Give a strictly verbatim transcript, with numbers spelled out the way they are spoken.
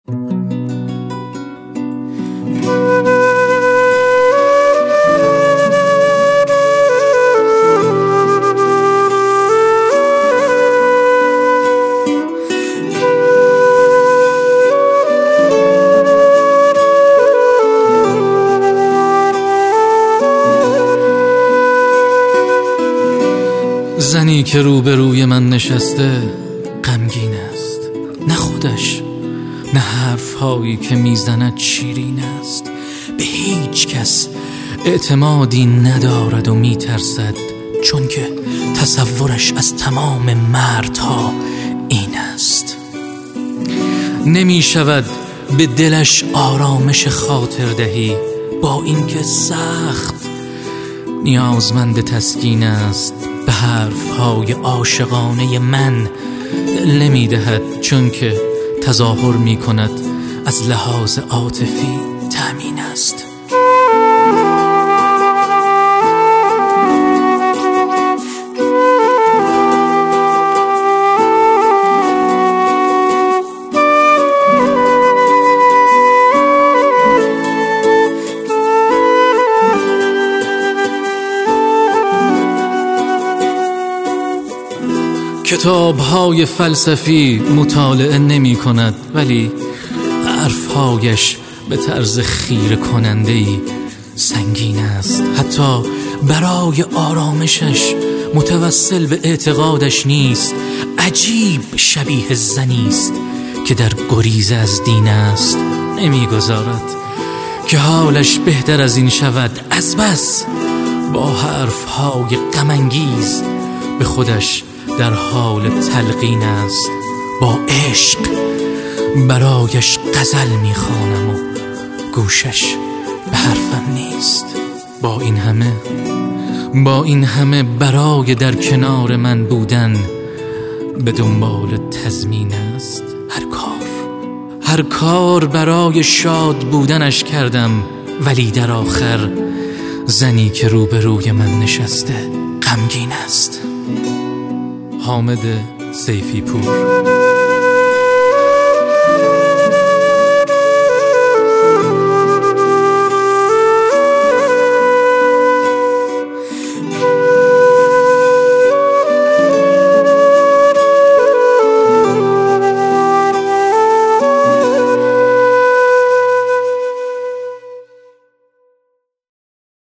زنی که روبروی من نشسته غمگین است، نه خودش نه حرفهایی که میزند شیرین است. به هیچ کس اعتمادی ندارد و میترسد، چون که تصورش از تمام مردها این است. نمیشود به دلش آرامش خاطر دهی، با اینکه سخت نیازمند تسکین است. به حرفهای عاشقانه من دل نمیدهد، چون که تظاهر میکند از لحاظ عاطفی تأمین است. کتاب‌های فلسفی مطالعه نمی کند، ولی حرف‌هایش به طرز خیره کننده‌ای سنگین است. حتی برای آرامشش متوسل به اعتقادش نیست. عجیب شبیه زنی است که در گریز از دین است. نمی‌گذارد که حالش بهتر از این شود. از بس با حرف‌های غم‌انگیز به خودش در حال تلقین است. با عشق برایش غزل میخوانم و گوشش به حرفم نیست. با این همه با این همه برای در کنار من بودن به دنبال تضمین است. هر کار هر کار برای شاد بودنش کردم، ولی در آخر زنی که روبروی من نشسته غمگین است. حامد سیفی پور.